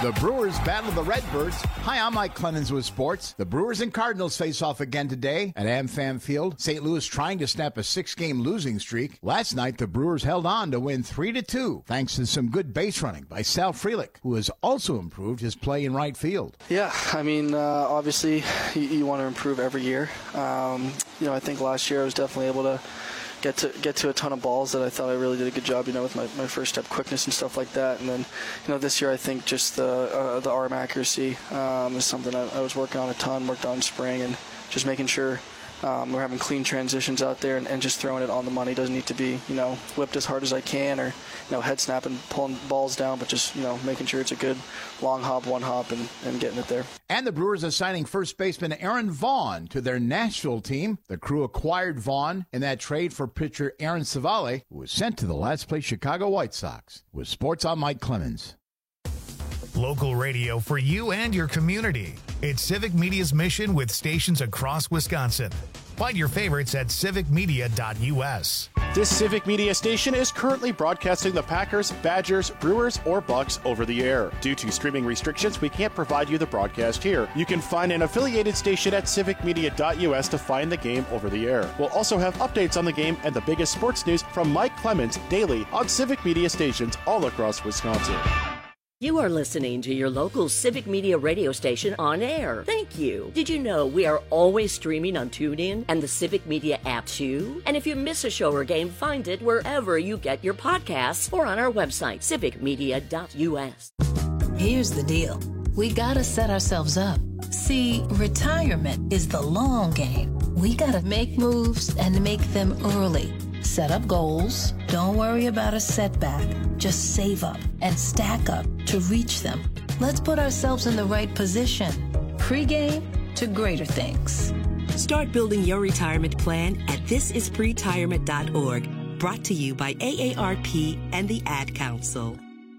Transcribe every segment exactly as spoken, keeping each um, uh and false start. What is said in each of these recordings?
The Brewers battle the Redbirds. Hi, I'm Mike Clemens with sports. The Brewers and Cardinals face off again today at AmFam Field. Saint Louis trying to snap a six-game losing streak. Last night, the Brewers held on to win three to two, thanks to some good base running by Sal Frelick, who has also improved his play in right field. Yeah, I mean, uh, obviously, you, you want to improve every year. Um, you know, I think last year I was definitely able to get to get to a ton of balls that I thought I really did a good job, you know, with my, my first step quickness and stuff like that. And then, you know, this year I think just the uh, the arm accuracy um, is something I, I was working on a ton, worked on in spring, and just making sure um, we're having clean transitions out there and, and just throwing it on the money. Doesn't need to be, you know, whipped as hard as I can or, you know, head snap and pulling balls down, but just, you know, making sure it's a good long hop, one hop, and, and getting it there. And the Brewers are signing first baseman Aaron Vaughn to their Nashville team. The Crew acquired Vaughn in that trade for pitcher Aaron Savale, who was sent to the last-place Chicago White Sox. With sports, I'm Mike Clemens. Local radio for you and your community. It's Civic Media's mission with stations across Wisconsin. Find your favorites at civic media dot u s. This Civic Media station is currently broadcasting the Packers, Badgers, Brewers, or Bucks over the air. Due to streaming restrictions, we can't provide you the broadcast here. You can find an affiliated station at civic media dot u s to find the game over the air. We'll also have updates on the game and the biggest sports news from Mike Clemens daily on Civic Media stations all across Wisconsin. You are listening to your local Civic Media radio station on air. Thank you. Did you know we are always streaming on TuneIn and the Civic Media app too? And if you miss a show or game, find it wherever you get your podcasts or on our website, civic media dot u s. Here's the deal. We gotta set ourselves up. See, retirement is the long game. We gotta make moves and make them early. Set up goals. Don't worry about a setback. Just save up and stack up to reach them. Let's put ourselves in the right position. Pre-game to greater things. Start building your retirement plan at this is pretirement dot org. Brought to you by A A R P and the Ad Council.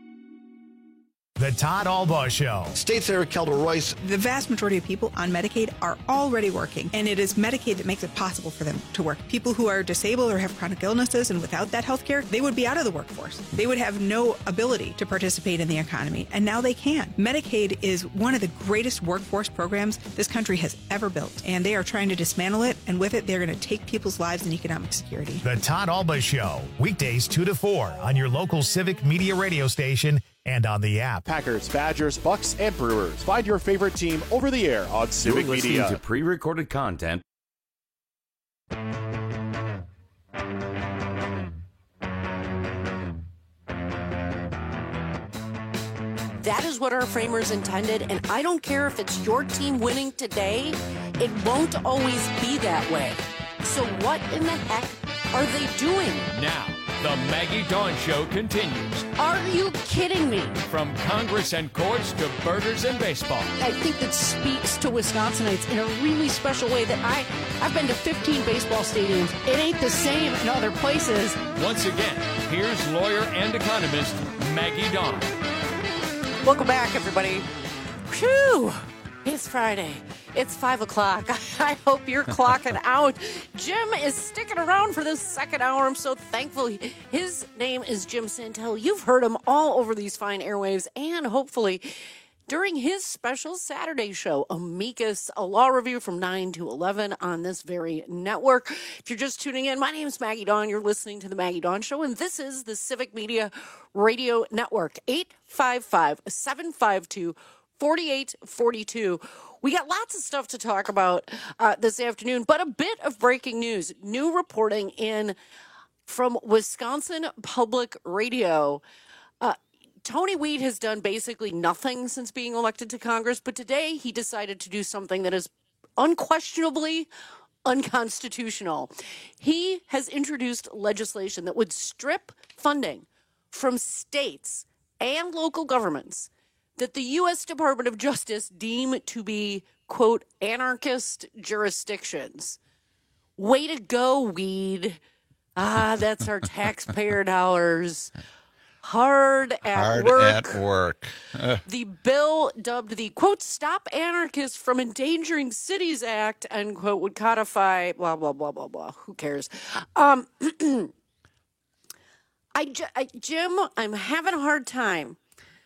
The Todd Albaugh Show. State Senator Kelda Royce. The vast majority of people on Medicaid are already working, and it is Medicaid that makes it possible for them to work. People who are disabled or have chronic illnesses and without that health care, they would be out of the workforce. They would have no ability to participate in the economy, and now they can. Medicaid is one of the greatest workforce programs this country has ever built, and they are trying to dismantle it, and with it, they're going to take people's lives and economic security. The Todd Albaugh Show, weekdays two to four on your local Civic Media radio station and on the app. Packers, Badgers, Bucks, and Brewers. Find your favorite team over the air on Civic You're listening Media. to pre-recorded content. That is what our framers intended, and I don't care if it's your team winning today, it won't always be that way. So what in the heck are they doing? Now, the Maggie Dawn Show continues. Are you kidding me? From Congress and courts to burgers and baseball. I think that speaks to Wisconsinites in a really special way that I, I've been to fifteen baseball stadiums. It ain't the same in other places. Once again, here's lawyer and economist Maggie Dawn. Welcome back, everybody. Whew. It's Friday. It's five o'clock. I hope you're clocking out. Jim is sticking around for this second hour. I'm so thankful. His name is Jim Santel. You've heard him all over these fine airwaves, and hopefully during his special Saturday show, Amicus, a law review from nine to eleven on this very network. If you're just tuning in, my name is Maggie Dawn. You're listening to The Maggie Dawn Show, and this is the Civic Media Radio Network. eight five five, seven five two, four eight four two. We got lots of stuff to talk about uh, this afternoon, but a bit of breaking news. New reporting in from Wisconsin Public Radio. Uh, Tony Weed has done basically nothing since being elected to Congress, but today he decided to do something that is unquestionably unconstitutional. He has introduced legislation that would strip funding from states and local governments that the U S Department of Justice deem to be, quote, anarchist jurisdictions. Way to go, Weed. Ah, that's our taxpayer dollars. Hard at Hard work. at work. Uh. The bill dubbed the, quote, Stop Anarchists from Endangering Cities Act, unquote, would codify, blah, blah, blah, blah, blah. Who cares? Um, I, I, Jim, I'm having a hard time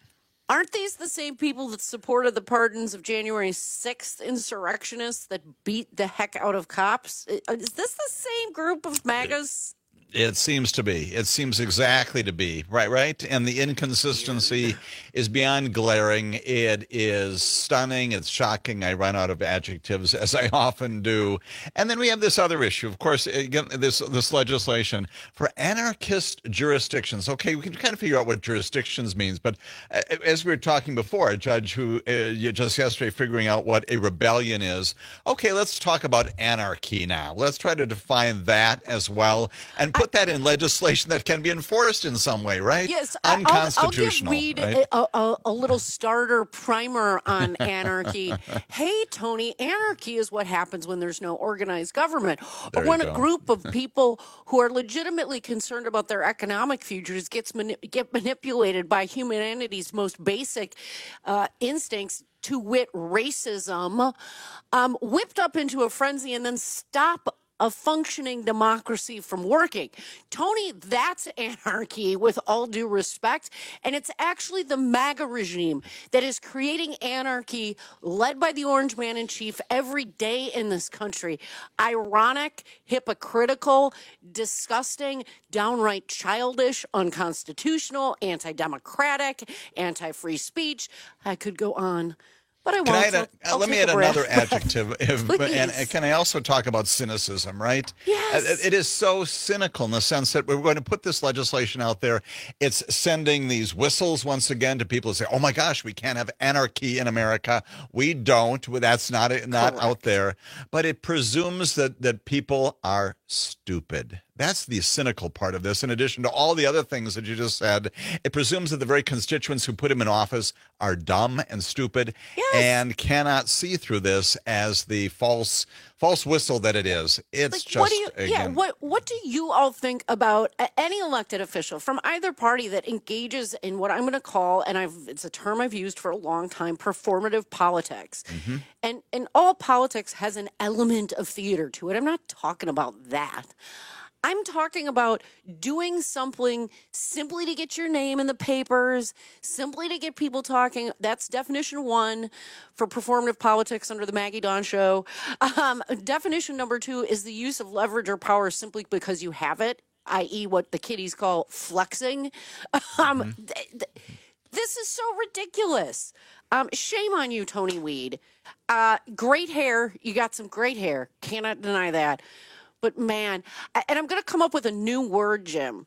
Aren't these the same people that supported the pardons of January sixth insurrectionists that beat the heck out of cops? Is this the same group of MAGAs? It seems to be. It seems exactly to be. Right, right? And the inconsistency is beyond glaring. It is stunning. It's shocking. I run out of adjectives, as I often do. And then we have this other issue. Of course, again, this this legislation for anarchist jurisdictions. Okay, we can kind of figure out what jurisdictions means. But as we were talking before, a judge who uh, just yesterday figuring out what a rebellion is. Okay, let's talk about anarchy now. Let's try to define that as well. And put that in legislation that can be enforced in some way, right? Yes, unconstitutional. I'll, I'll give Reed right? a, a, a little starter primer on anarchy. Hey, Tony, anarchy is what happens when there's no organized government, or when a group of people who are legitimately concerned about their economic futures gets mani- get manipulated by humanity's most basic uh, instincts, to wit, racism, um, whipped up into a frenzy, and then stop a functioning democracy from working. Tony, that's anarchy with all due respect. And it's actually the MAGA regime that is creating anarchy led by the Orange Man in Chief every day in this country. Ironic, hypocritical, disgusting, downright childish, unconstitutional, anti-democratic, anti-free speech. I could go on. But I won't. Can I add a, I'll, I'll let me add another adjective. If, and can I also talk about cynicism, right? Yes. It is so cynical in the sense that we're going to put this legislation out there. It's sending these whistles once again to people who say, oh, my gosh, we can't have anarchy in America. We don't. That's not, not out there. But it presumes that, that people are stupid. That's the cynical part of this. In addition to all the other things that you just said, it presumes that the very constituents who put him in office are dumb and stupid yes. and cannot see through this as the false false whistle that it is. It's like, just what do you, again, yeah. What what do you all think about any elected official from either party that engages in what I'm going to call, and I've it's a term I've used for a long time, performative politics, mm-hmm. and and all politics has an element of theater to it. I'm not talking about that. I'm talking about doing something simply to get your name in the papers, simply to get people talking. That's definition one for performative politics under the Maggie Dawn Show. Um, definition number two is the use of leverage or power simply because you have it, that is what the kiddies call flexing. Um, mm-hmm. th- th- this is so ridiculous. Um, shame on you, Tony Weed. Uh, great hair. You got some great hair. Cannot deny that. But man, and I'm going to come up with a new word, Jim,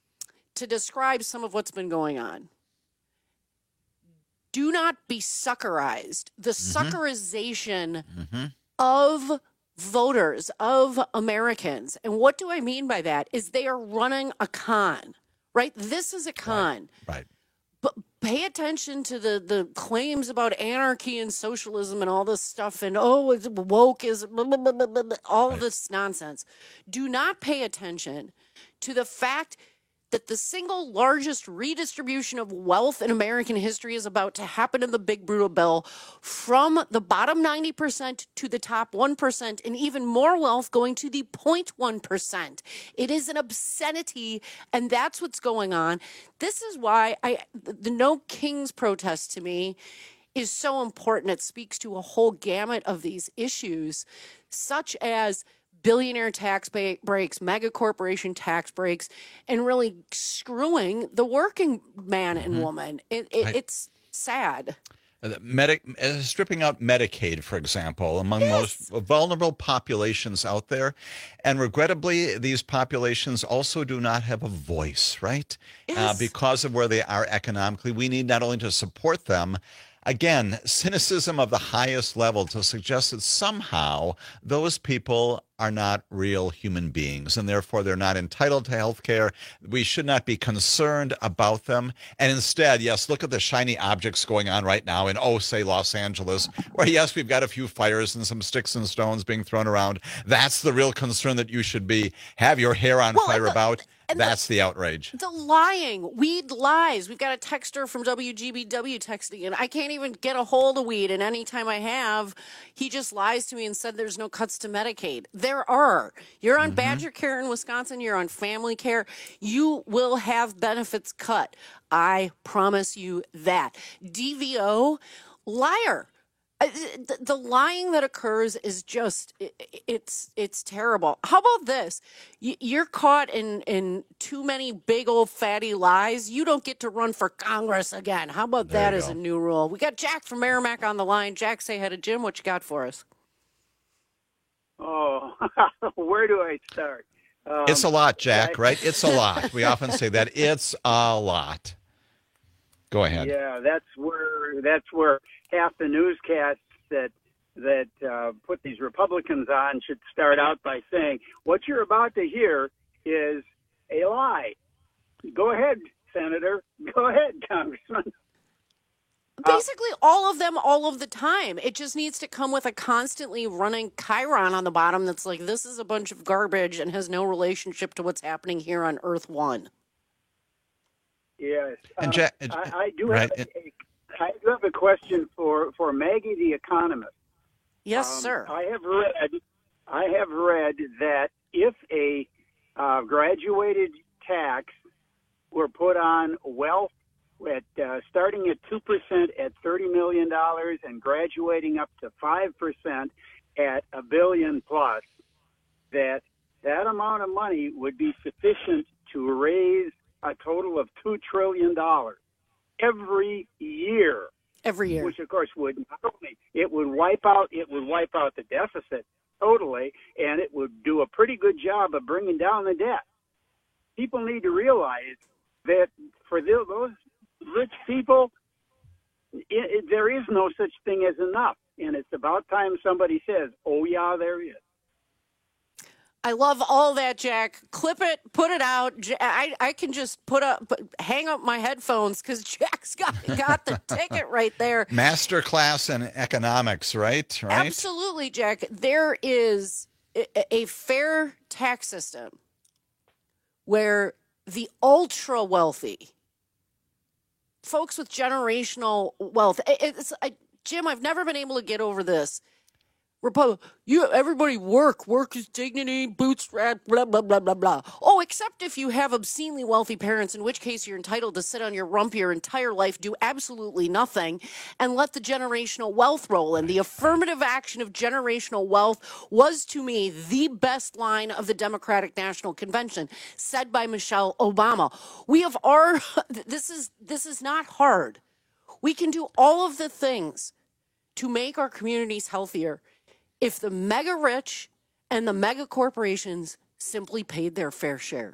to describe some of what's been going on. Do not be suckerized. The mm-hmm. suckerization mm-hmm. of voters, of Americans. And what do I mean by that? Is they are running a con, right? This is a con. Right. right. But pay attention to the, the claims about anarchy and socialism and all this stuff and, oh, it's woke is blah, blah, blah, blah, blah, all right. this nonsense. Do not pay attention to the fact that the single largest redistribution of wealth in American history is about to happen in the Big Brutal Bill, from the bottom ninety percent to the top one percent, and even more wealth going to the zero point one percent. It is an obscenity, and that's what's going on. This is why I the No Kings protest to me is so important. It speaks to a whole gamut of these issues, such as billionaire tax breaks, mega corporation tax breaks, and really screwing the working man and mm-hmm. woman. It, it, I, it's sad. Medic, uh, stripping out Medicaid, for example, among yes. most vulnerable populations out there. And regrettably, these populations also do not have a voice, right? Yes. Uh, because of where they are economically. We need not only to support them, again, cynicism of the highest level to suggest that somehow those people are not real human beings and therefore they're not entitled to health care. We should not be concerned about them. And instead, yes, look at the shiny objects going on right now in, oh, say, Los Angeles, where, yes, we've got a few fires and some sticks and stones being thrown around. That's the real concern that you should be have your hair on well, fire the- about. And That's the, the outrage. The lying. Weed lies. We've got a texter from W G B W texting, and I can't even get a hold of Weed, and anytime I have, he just lies to me and said there's no cuts to Medicaid. There are. You're on mm-hmm. Badger Care in Wisconsin. You're on Family Care. You will have benefits cut. I promise you that. D V O, liar. The, the lying that occurs is just, it, it's it's terrible. How about this? You're caught in, in too many big old fatty lies. You don't get to run for Congress again. How about there that as a new rule? We got Jack from Merrimack on the line. Jack, say hi to Jim. What you got for us? Oh, where do I start? Um, it's a lot, Jack, I, right? It's a lot. We often say that. It's a lot. Go ahead. Yeah, that's where that's where half the newscasts that that uh, put these Republicans on should start out by saying, what you're about to hear is a lie. Go ahead, Senator. Go ahead, Congressman. Basically, all of them, all of the time. It just needs to come with a constantly running chyron on the bottom that's like, this is a bunch of garbage and has no relationship to what's happening here on Earth One. Yes. And um, Jack, I, I do right. have a, I do have a question for, for Maggie the economist. Yes, um, sir. I have read I have read that if a uh, graduated tax were put on wealth at uh, starting at two percent at thirty million dollars and graduating up to five percent at a billion plus, that that amount of money would be sufficient to raise a total of two trillion dollars every year. Every year. Which, of course, would not only, it would wipe out, it would wipe out the deficit totally, and it would do a pretty good job of bringing down the debt. People need to realize that for the, those rich people, it, it, there is no such thing as enough. And it's about time somebody says, oh, yeah, there is. I love all that, Jack. Clip it, put it out. I, I can just put up, hang up my headphones because Jack's got got the ticket right there. Master class in economics, right? Right. Absolutely, Jack. There is a, a fair tax system where the ultra wealthy, folks with generational wealth, it's I, Jim. I've never been able to get over this. Republic, you everybody work. Work is dignity, bootstrap, blah, blah, blah, blah, blah. Oh, except if you have obscenely wealthy parents, in which case you're entitled to sit on your rump your entire life, do absolutely nothing, and let the generational wealth roll in. The affirmative action of generational wealth was, to me, the best line of the Democratic National Convention, said by Michelle Obama. We have our, this is, this is not hard. We can do all of the things to make our communities healthier if the mega rich and the mega corporations simply paid their fair share.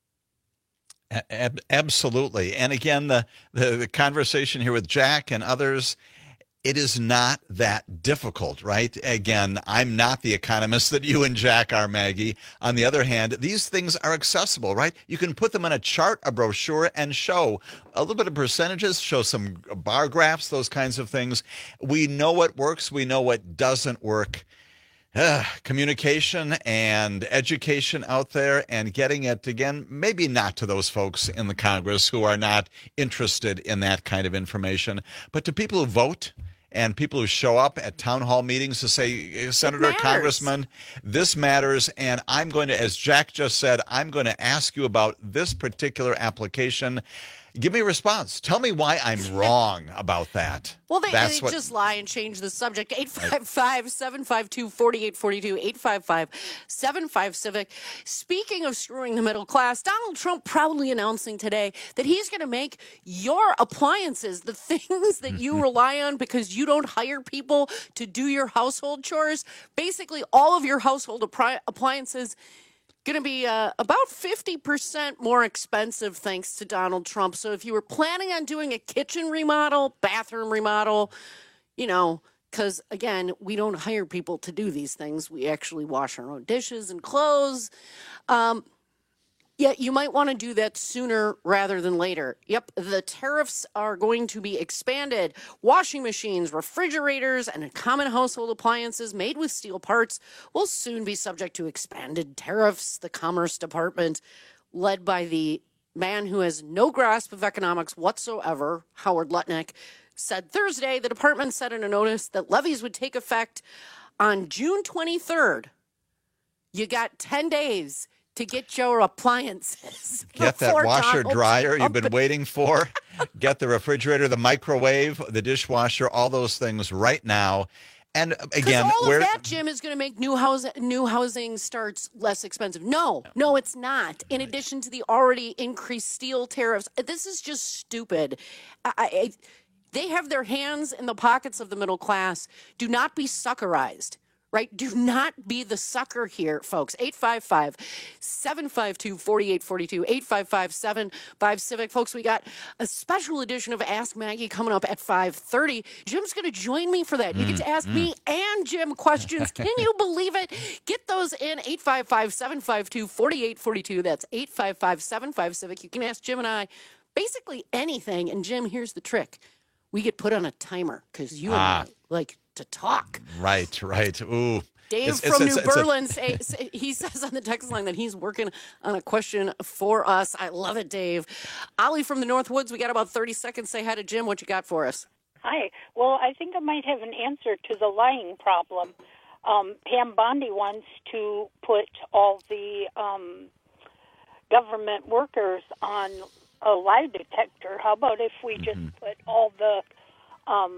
Ab- absolutely. And again, the, the, the conversation here with Jack and others, it is not that difficult, right? Again, I'm not the economist that you and Jack are, Maggie. On the other hand, these things are accessible, right? You can put them on a chart, a brochure, and show a little bit of percentages, show some bar graphs, those kinds of things. We know what works. We know what doesn't work. Uh, communication and education out there and getting it, again, maybe not to those folks in the Congress who are not interested in that kind of information, but to people who vote and people who show up at town hall meetings to say, Senator, Congressman, this matters. And I'm going to, as Jack just said, I'm going to ask you about this particular application. Give me a response. Tell me why I'm wrong about that. Well, they, That's they what... just lie and change the subject. eight five five, seven five two, four eight four two, eight five five, seven five Civic. Speaking of screwing the middle class, Donald Trump proudly announcing today that he's going to make your appliances, the things that you rely on because you don't hire people to do your household chores, basically all of your household appri- appliances going to be uh, about fifty percent more expensive thanks to Donald Trump. So if you were planning on doing a kitchen remodel, bathroom remodel, you know, because, again, we don't hire people to do these things. We actually wash our own dishes and clothes. Um, yeah, you might want to do that sooner rather than later. Yep, the tariffs are going to be expanded. Washing machines, refrigerators, and common household appliances made with steel parts will soon be subject to expanded tariffs. The Commerce Department led by the man who has no grasp of economics whatsoever, Howard Lutnick, said Thursday the department said in a notice that levies would take effect on June twenty-third. You got ten days to get your appliances. Get that washer Donald dryer Trump. you've been waiting for. Get the refrigerator, the microwave, the dishwasher, all those things right now. And again, all where of that, Jim, is going to make new housing new housing starts less expensive. No, no, it's not. In addition to the already increased steel tariffs, this is just stupid. I, I, they have their hands in the pockets of the middle class. Do not be suckerized. Right? Do not be the sucker here, folks. eight five five, seven five two, four eight four two, eight five five, seven five Civic. Folks, we got a special edition of Ask Maggie coming up at five thirty. Jim's going to join me for that. You get to ask mm. me and Jim questions. Can you believe it? Get those in eight five five, seven five two, four eight four two. That's eight five five, seven five Civic. You can ask Jim and I basically anything. And Jim, here's the trick. We get put on a timer because you Ah. and I like to talk. Right, right. Ooh. Dave It's- from it's- New it's a- Berlin, say, say, he says on the text line that he's working on a question for us. I love it, Dave. Ollie from the North Woods, we got about thirty seconds. Say hi to Jim. What you got for us? Hi. Well, I think I might have an answer to the lying problem. Um, Pam Bondi wants to put all the um, government workers on a lie detector. How about if we just put all the um,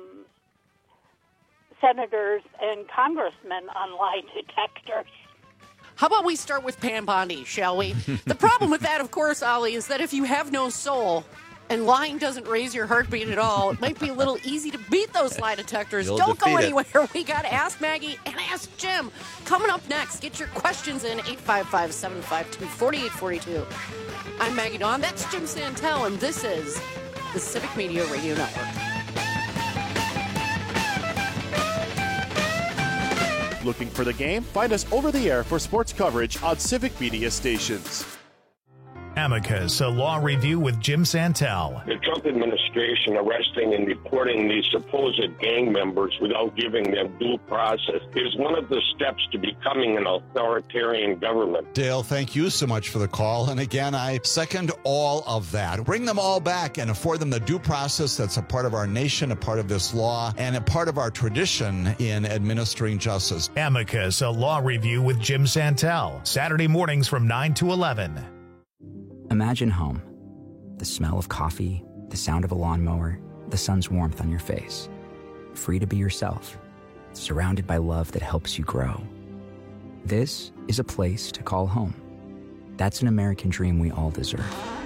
senators and congressmen on lie detectors? How about we start with Pam Bondi, shall we? The problem with that, of course, Ollie, is that if you have no soul and lying doesn't raise your heartbeat at all, it might be a little easy to beat those lie detectors. You'll Don't go defeat it. anywhere. We got Ask Maggie and Ask Jim coming up next. Get your questions in eight five five, seven five two, four eight four two. I'm Maggie Dawn. That's Jim Santel, and this is the Civic Media Radio Network. Looking for the game? Find us over the air for sports coverage on Civic Media stations. Amicus, a law review with Jim Santel. The Trump administration arresting and deporting these supposed gang members without giving them due process is one of the steps to becoming an authoritarian government. Dale, thank you so much for the call. And again, I second all of that. Bring them all back and afford them the due process that's a part of our nation, a part of this law, and a part of our tradition in administering justice. Amicus, a law review with Jim Santel. Saturday mornings from nine to eleven. Imagine home. The smell of coffee, the sound of a lawnmower, the sun's warmth on your face. Free to be yourself, surrounded by love that helps you grow. This is a place to call home. That's an American dream we all deserve.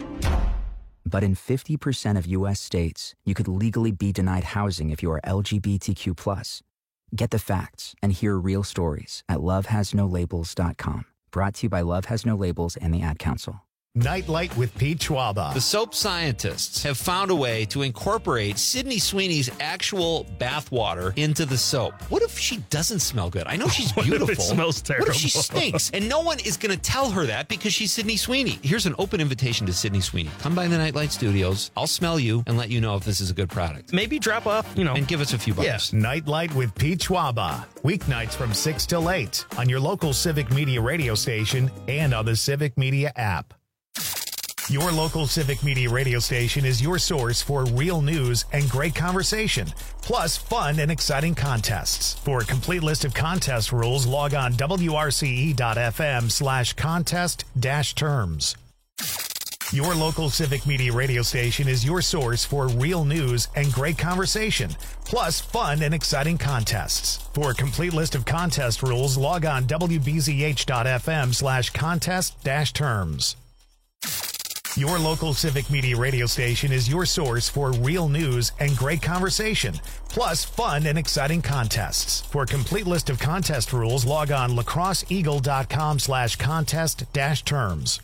But in fifty percent of U S states, you could legally be denied housing if you are L G B T Q plus. Get the facts and hear real stories at love has no labels dot com. Brought to you by Love Has No Labels and the Ad Council. Nightlight with Pete Schwaba. The soap scientists have found a way to incorporate Sydney Sweeney's actual bathwater into the soap. What if she doesn't smell good? I know she's What if it beautiful. smells What if she terrible? stinks? And no one is going to tell her that because she's Sydney Sweeney. Here's an open invitation to Sydney Sweeney. Come by the Nightlight Studios. I'll smell you and let you know if this is a good product. Maybe drop off, you know. And give us a few bucks. Yes, Nightlight with Pete Schwaba. Weeknights from six till eight on your local Civic Media radio station and on the Civic Media app. Your local Civic Media radio station is your source for real news and great conversation, plus fun and exciting contests. For a complete list of contest rules, log on W R C E dot F M slash contest dash terms. Your local Civic Media radio station is your source for real news and great conversation, plus fun and exciting contests. For a complete list of contest rules, log on W B Z H dot F M slash contest dash terms. Your local Civic Media radio station is your source for real news and great conversation, plus fun and exciting contests. For a complete list of contest rules, log on lacrosse eagle dot com slash contest dash terms.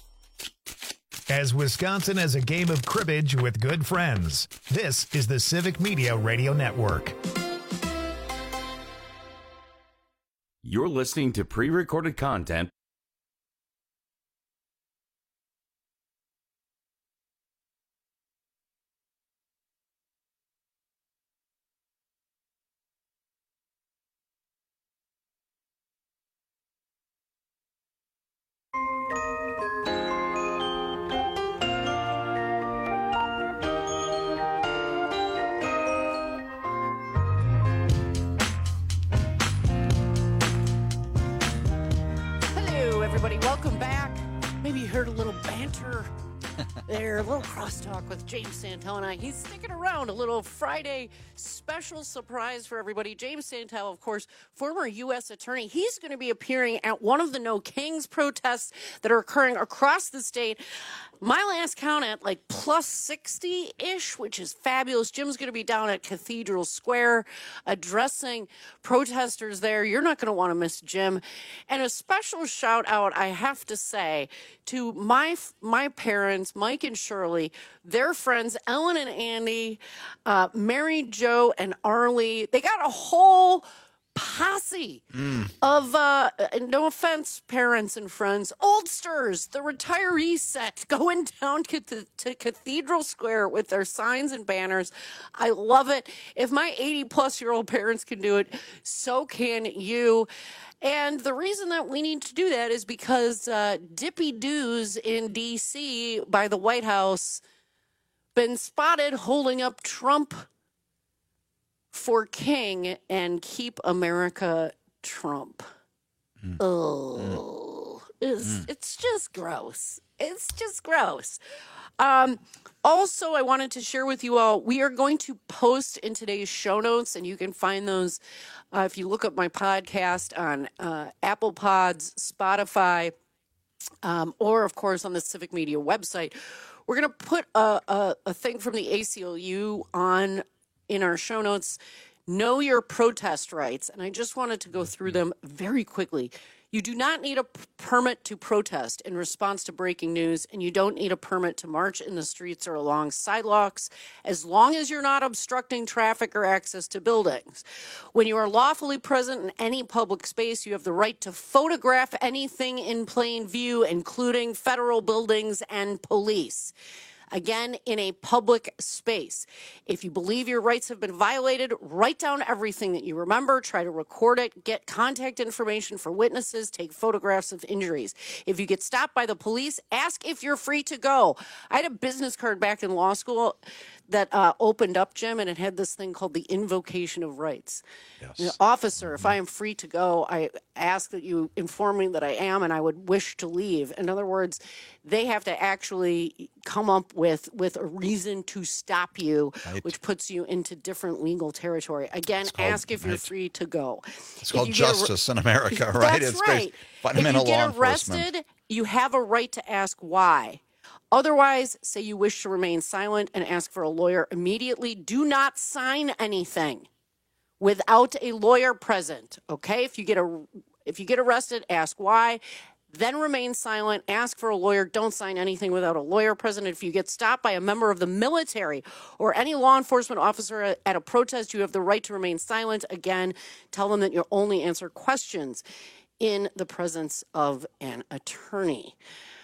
As Wisconsin has a game of cribbage with good friends, this is the Civic Media Radio Network. You're listening to pre-recorded content. maybe you heard a little banter there, a little crosstalk with James Santana. He's sticking around, a little Friday special surprise for everybody. James Santana, of course, former U S attorney. He's going to be appearing at one of the No Kings protests that are occurring across the state. My last count at like plus sixty-ish, which is fabulous. Jim's going to be down at Cathedral Square addressing protesters there. You're not going to want to miss Jim. And a special shout out, I have to say, to my my parents, Mike and Shirley, their friends, Ellen and Andy, uh, Mary Jo and Arlie. They got a whole posse mm. of, uh, no offense, parents and friends, oldsters, the retiree set going down to, to, to Cathedral Square with their signs and banners. I love it. If my eighty-plus-year-old parents can do it, so can you. And the reason that we need to do that is because uh, Dippy Doos in D C by the White House been spotted holding up Trump for king and keep America Trump. Mm. Oh, mm. It's, mm. it's just gross. It's just gross. Um, also, I wanted to share with you all, we are going to post in today's show notes, and you can find those uh, if you look up my podcast on uh, Apple Pods, Spotify, um, or, of course, on the Civic Media website. We're going to put a, a, a thing from the A C L U on in our show notes. Know your protest rights. And I just wanted to go through them very quickly. You do not need a p- permit to protest in response to breaking news, and you don't need a permit to march in the streets or along sidewalks, as long as you're not obstructing traffic or access to buildings. When you are lawfully present in any public space, you have the right to photograph anything in plain view, including federal buildings and police. Again, in a public space. If you believe your rights have been violated, write down everything that you remember, try to record it, get contact information for witnesses, take photographs of injuries. If you get stopped by the police, ask if you're free to go. I had a business card back in law school that uh, opened up, Jim, and it had this thing called the invocation of rights. Yes. You know, officer, mm-hmm. if I am free to go, I ask that you inform me that I am and I would wish to leave. In other words, they have to actually come up with, with a reason to stop you, right. which puts you into different legal territory. Again, called, ask if you're right. free to go. It's called justice ar- in America, right? That's it's right. Fundamental if you law get arrested, you have a right to ask why. Otherwise, say you wish to remain silent and ask for a lawyer immediately. Do not sign anything without a lawyer present. Okay? If you get a if you get arrested, ask why. Then remain silent. Ask for a lawyer. Don't sign anything without a lawyer present. If you get stopped by a member of the military or any law enforcement officer at a protest, you have the right to remain silent. Again, tell them that you'll only answer questions in the presence of an attorney.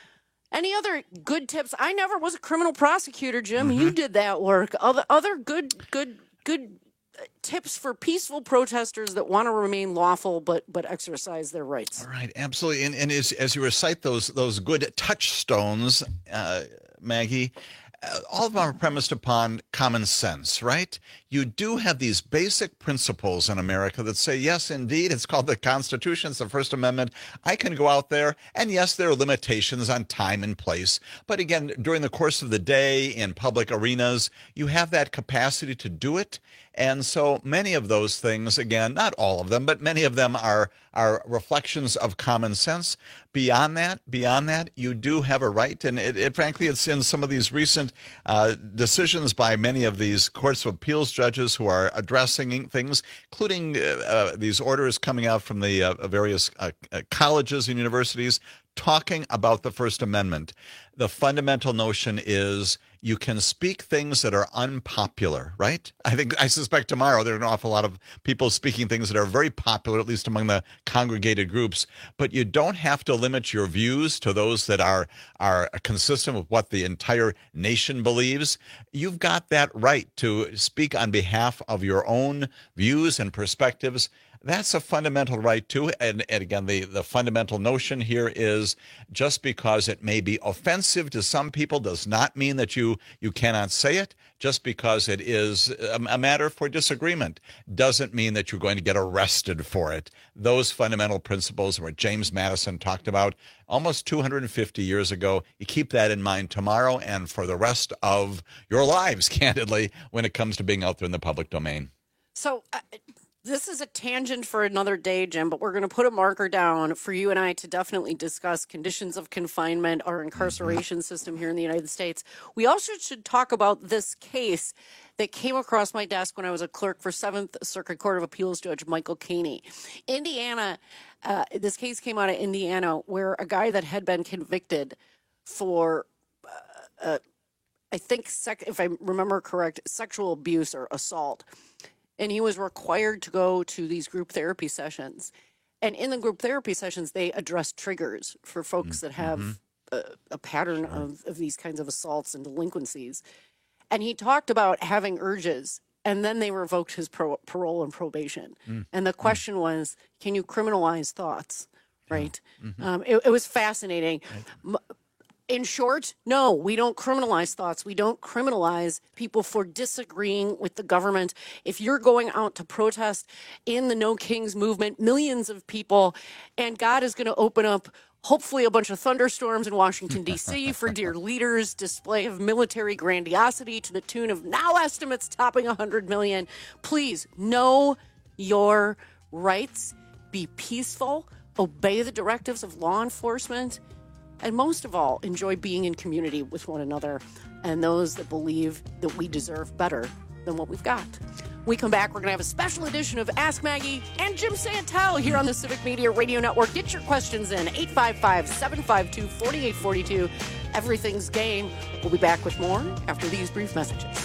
Any other good tips? I never was a criminal prosecutor, Jim. Mm-hmm. You did that work. Other other good good good tips for peaceful protesters that want to remain lawful but but exercise their rights. All right, absolutely. And and as as you recite those those good touchstones, uh, Maggie, uh, all of them are premised upon common sense, right? You do have these basic principles in America that say, yes, indeed, it's called the Constitution, it's the First Amendment. I can go out there, and yes, there are limitations on time and place. But again, during the course of the day in public arenas, you have that capacity to do it. And so many of those things, again, not all of them, but many of them are are reflections of common sense. Beyond that, beyond that, you do have a right, and it, it frankly, it's in some of these recent uh, decisions by many of these courts of appeals judges who are addressing things, including uh, uh, these orders coming out from the uh, various uh, uh, colleges and universities talking about the First Amendment. The fundamental notion is you can speak things that are unpopular, right? I think, I suspect tomorrow there are an awful lot of people speaking things that are very popular, at least among the congregated groups, but you don't have to limit your views to those that are, are consistent with what the entire nation believes. You've got that right to speak on behalf of your own views and perspectives. That's a fundamental right, too. And, and again, the, the fundamental notion here is just because it may be offensive to some people does not mean that you, you cannot say it. Just because it is a, a matter for disagreement doesn't mean that you're going to get arrested for it. Those fundamental principles are what James Madison talked about almost two hundred fifty years ago. You keep that in mind tomorrow and for the rest of your lives, candidly, when it comes to being out there in the public domain. So uh, this is a tangent for another day, Jim, but we're going to put a marker down for you and I to definitely discuss conditions of confinement, our incarceration mm-hmm. system here in the United States. We also should talk about this case that came across my desk when I was a clerk for Seventh Circuit Court of Appeals Judge Michael Caney. Indiana, uh, this case came out of Indiana where a guy that had been convicted for, uh, uh, I think, sec- if I remember correct, sexual abuse or assault. And he was required to go to these group therapy sessions. And in the group therapy sessions, they address triggers for folks mm-hmm. that have a, a pattern sure. of, of these kinds of assaults and delinquencies. And he talked about having urges, and then they revoked his pro- parole and probation. Mm-hmm. And the question mm-hmm. was, can you criminalize thoughts, right? Mm-hmm. Um, it, it was fascinating. Right. In short, no, we don't criminalize thoughts. We don't criminalize people for disagreeing with the government. If you're going out to protest in the No Kings movement, millions of people, and God is going to open up hopefully a bunch of thunderstorms in Washington, D C for dear leaders, display of military grandiosity to the tune of now estimates topping one hundred million. Please know your rights. Be peaceful. Obey the directives of law enforcement. And most of all, enjoy being in community with one another and those that believe that we deserve better than what we've got. We come back, we're going to have a special edition of Ask Maggie and Jim Santel here on the Civic Media Radio Network. Get your questions in, eight five five, seven five two, four eight four two. Everything's game. We'll be back with more after these brief messages.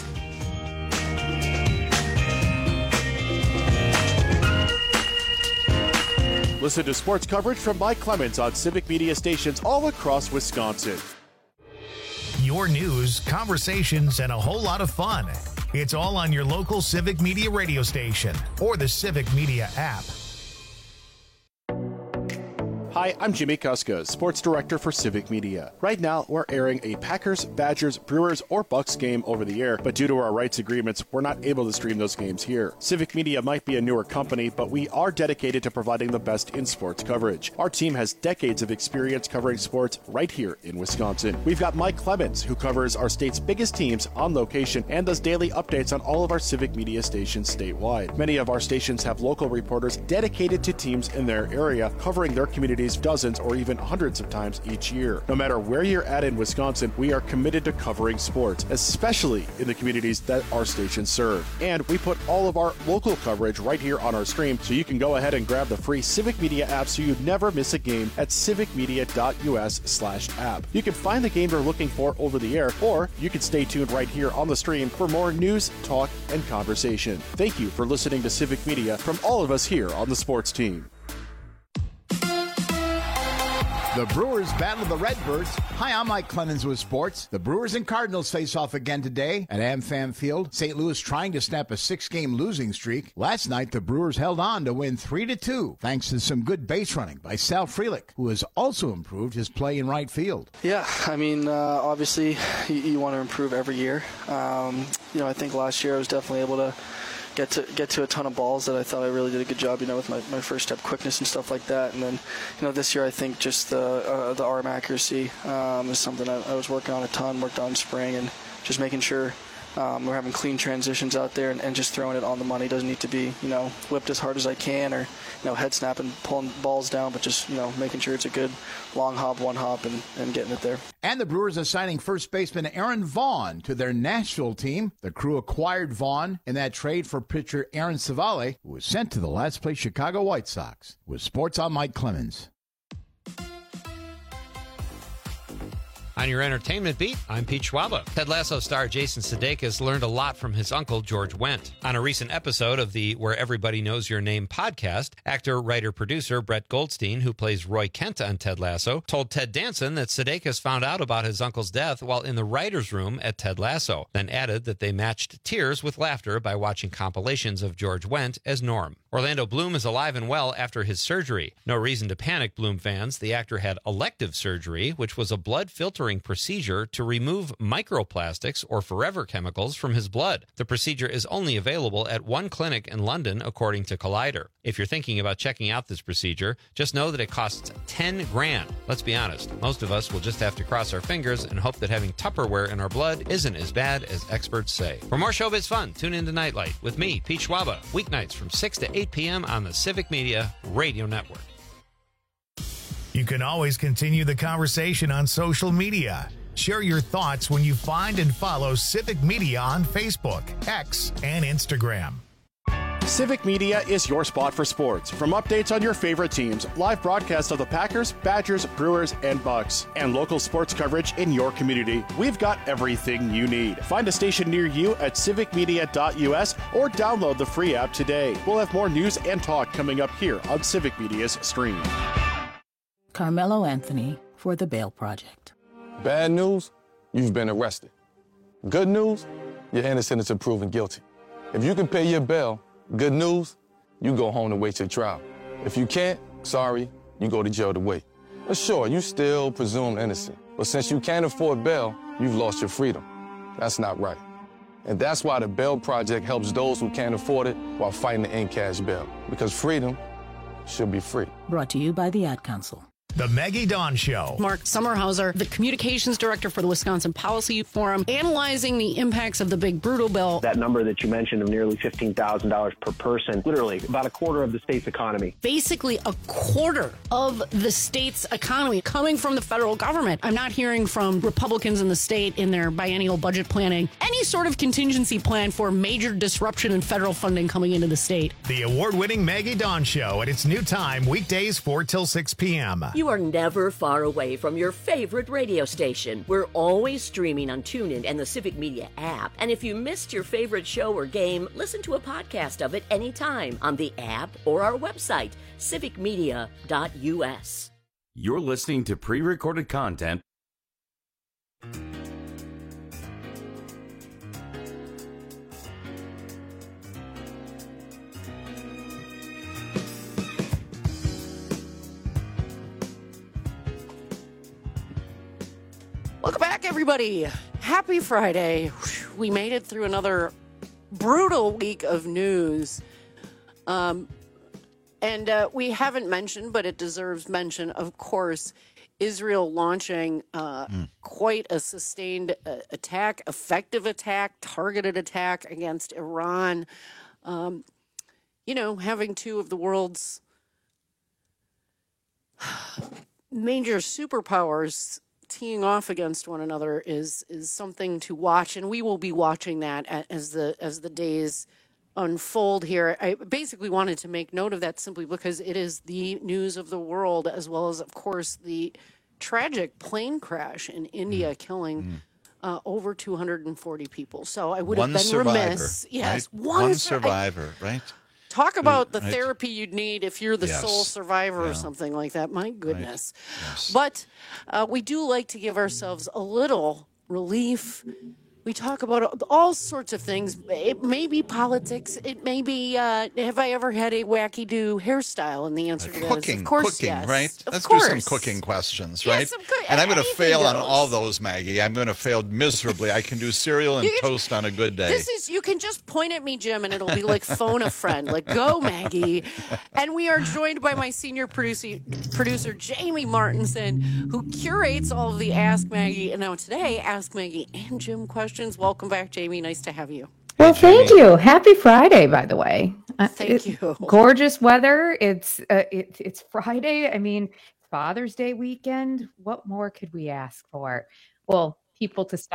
Listen to sports coverage from Mike Clemens on Civic Media stations all across Wisconsin. Your news, conversations, and a whole lot of fun. It's all on your local Civic Media radio station or the Civic Media app. Hi, I'm Jimmy Kuska, Sports Director for Civic Media. Right now, we're airing a Packers, Badgers, Brewers, or Bucks game over the air, but due to our rights agreements, we're not able to stream those games here. Civic Media might be a newer company, but we are dedicated to providing the best in sports coverage. Our team has decades of experience covering sports right here in Wisconsin. We've got Mike Clemens, who covers our state's biggest teams on location and does daily updates on all of our Civic Media stations statewide. Many of our stations have local reporters dedicated to teams in their area, covering their communities dozens or even hundreds of times each year. No matter where you're at in Wisconsin, we are committed to covering sports, especially in the communities that our stations serve. And we put all of our local coverage right here on our stream, so you can go ahead and grab the free Civic Media app so you never miss a game at civicmedia.us slash app. You can find the game you're looking for over the air, or you can stay tuned right here on the stream for more news, talk, and conversation. Thank you for listening to Civic Media from all of us here on the sports team. The Brewers battle the Redbirds. Hi, I'm Mike Clemens with sports. The Brewers and Cardinals face off again today at AmFam Field. Saint Louis trying to snap a six-game losing streak. Last night, the Brewers held on to win three to two, thanks to some good base running by Sal Frelick, who has also improved his play in right field. Yeah, I mean, uh, obviously, you, you want to improve every year. Um, you know, I think last year I was definitely able to get to get to a ton of balls that I thought I really did a good job, you know, with my, my first step quickness and stuff like that. And then, you know, this year I think just the uh, the arm accuracy um, is something I, I was working on a ton, worked on spring, and just making sure um, we're having clean transitions out there and, and just throwing it on the money. Doesn't need to be, you know, whipped as hard as I can or, you know, head snapping, pulling balls down, but just, you know, making sure it's a good long hop, one hop, and, and getting it there. And the Brewers are signing first baseman Aaron Vaughn to their Nashville team. The Crew acquired Vaughn in that trade for pitcher Aaron Savale, who was sent to the last-place Chicago White Sox. With sports, I'm Mike Clemens. On your entertainment beat, I'm Pete Schwaba. Ted Lasso star Jason Sudeikis learned a lot from his uncle, George Wendt. On a recent episode of the Where Everybody Knows Your Name podcast, actor, writer, producer Brett Goldstein, who plays Roy Kent on Ted Lasso, told Ted Danson that Sudeikis found out about his uncle's death while in the writer's room at Ted Lasso, then added that they matched tears with laughter by watching compilations of George Wendt as Norm. Orlando Bloom is alive and well after his surgery. No reason to panic, Bloom fans. The actor had elective surgery, which was a blood filtering procedure to remove microplastics or forever chemicals from his blood. The procedure is only available at one clinic in London, according to Collider. If you're thinking about checking out this procedure, just know that it costs ten grand. Let's be honest, most of us will just have to cross our fingers and hope that having Tupperware in our blood isn't as bad as experts say. For more showbiz fun, tune in to Nightlight with me, Pete Schwaba, weeknights from six to eight p.m. on the Civic Media Radio Network. You can always continue the conversation on social media. Share your thoughts when you find and follow Civic Media on Facebook, X, and Instagram. Civic Media is your spot for sports. From updates on your favorite teams, live broadcasts of the Packers, Badgers, Brewers, and Bucks, and local sports coverage in your community, we've got everything you need. Find a station near you at civic media dot u s or download the free app today. We'll have more news and talk coming up here on Civic Media's stream. Carmelo Anthony for the Bail Project. Bad news, you've been arrested. Good news, you're innocent until proven guilty. If you can pay your bail, good news, you go home to wait your trial. If you can't, sorry, you go to jail to wait. But sure, you still presume innocent. But since you can't afford bail, you've lost your freedom. That's not right. And that's why the Bail Project helps those who can't afford it while fighting to end cash bail. Because freedom should be free. Brought to you by the Ad Council. The Maggie Dawn Show. Mark Sommerhauser, the communications director for the Wisconsin Policy Forum, analyzing the impacts of the big brutal bill. That number that you mentioned of nearly fifteen thousand dollars per person, literally about a quarter of the state's economy. Basically a quarter of the state's economy coming from the federal government. I'm not hearing from Republicans in the state in their biennial budget planning any sort of contingency plan for major disruption in federal funding coming into the state. The award-winning Maggie Dawn Show at its new time, weekdays four till six p.m. You are never far away from your favorite radio station. We're always streaming on TuneIn and the Civic Media app. And if you missed your favorite show or game, listen to a podcast of it anytime on the app or our website, civic media dot u s. You're listening to pre-recorded content. Welcome back, everybody. Happy Friday. We made it through another brutal week of news. Um, and uh, we haven't mentioned, but it deserves mention, of course, Israel launching uh, mm. quite a sustained uh, attack, effective attack, targeted attack against Iran. Um, you know, having two of the world's major superpowers teeing off against one another is is something to watch, and we will be watching that as the as the days unfold here. I basically wanted to make note of that simply because it is the news of the world, as well as, of course, the tragic plane crash in India mm. killing mm. Uh, over two hundred forty people. So I would one have been survivor, remiss. Yes, right? one, one sur- survivor, I, right? Talk about the right. therapy you'd need if you're the yes. sole survivor yeah. or something like that. My goodness. Right. Yes. But uh, we do like to give ourselves a little relief. We talk about all sorts of things. It may be politics. It may be, uh, have I ever had a wacky-do hairstyle? And the answer to that cooking, is, of course, cooking, yes. right? Of Let's course. do some cooking questions, Yes, right? some co- and I'm going to anything fail goes. on all those, Maggie. I'm going to fail miserably. I can do cereal and You can- toast on a good day. This is, you can just point at me, Jim, and it'll be like phone a friend. Like, go, Maggie. And we are joined by my senior producer, producer Jamie Martinson, who curates all of the Ask Maggie, and now today, Ask Maggie and Jim questions. Welcome back, Jamie. Nice to have you. Well, thank you. Happy Friday, by the way. Thank it, you. Gorgeous weather. It's uh, it, it's Friday. I mean, Father's Day weekend. What more could we ask for? Well, people to stop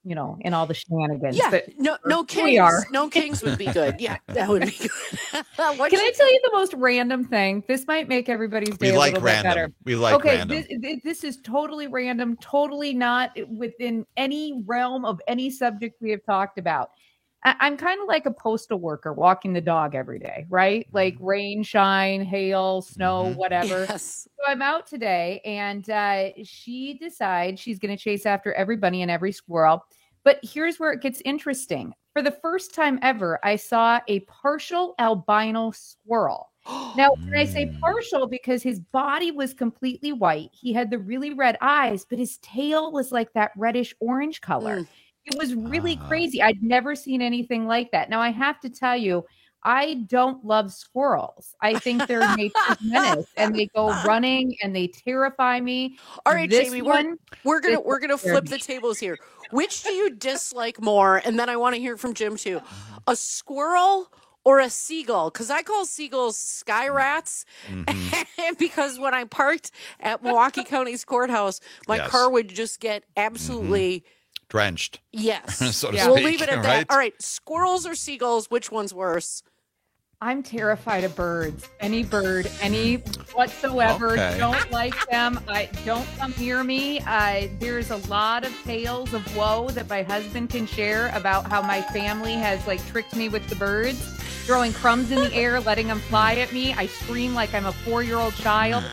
you know, in all the shenanigans. Yeah, but no, no here we kings. are. No kings would be good. Yeah, that would be good. Can I tell you the most random thing? This might make everybody's day We a like little bit better. random. We like okay, random. This, this is totally random, totally not within any realm of any subject we have talked about. I, I'm kind of like a postal worker walking the dog every day, right? Like rain, shine, hail, snow, Mm-hmm. whatever. Yes. So I'm out today, and uh, she decides she's going to chase after every bunny and every squirrel. But here's where it gets interesting. For the first time ever, I saw a partial albino squirrel. Now, when I say partial, because his body was completely white, he had the really red eyes, but his tail was like that reddish orange color. Mm. It was really crazy. I'd never seen anything like that. Now, I have to tell you, I don't love squirrels. I think they're nature's menace, and they go running and they terrify me. All right, This Jamie, one, we're, we're gonna this we're gonna scared flip me. the tables here. Which do you dislike more? And then I want to hear from Jim too. A squirrel or a seagull? Because I call seagulls sky rats. Mm-hmm. Because when I parked at Milwaukee County's courthouse, my Yes. car would just get absolutely Drenched. yes. So to We'll speak, leave it at right? that. All right, squirrels or seagulls? Which one's worse? I'm terrified of birds. Any bird, any whatsoever. Okay. Don't like them. I don't come near me. Uh, there's a lot of tales of woe that my husband can share about how my family has like tricked me with the birds, throwing crumbs in the air, letting them fly at me. I scream like I'm a four-year-old child.